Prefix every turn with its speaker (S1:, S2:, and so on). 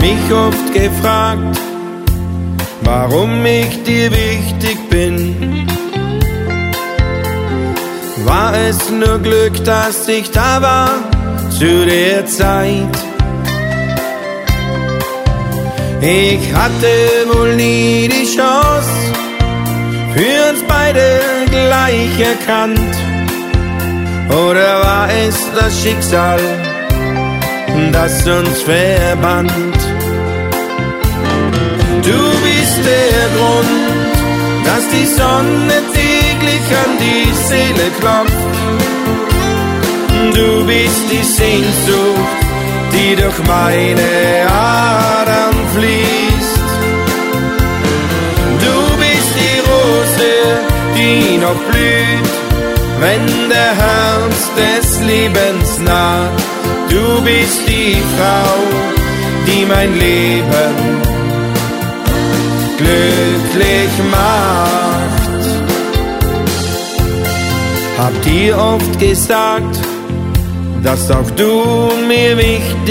S1: mich oft gefragt, warum ich dir wichtig bin. War es nur Glück, dass ich da war zu der Zeit? Ich hatte wohl nie die Chance, für uns beide gleich erkannt. Oder war es das Schicksal, das uns verband? Du bist der Grund, dass die Sonne täglich an die Seele klopft. Du bist die Sehnsucht, die durch meine Adern fließt. Du bist die Rose, die noch blüht, wenn der Herbst des Lebens naht. Du bist die Frau, die mein Leben glücklich macht. Hab dir oft gesagt, dass auch du mir wichtig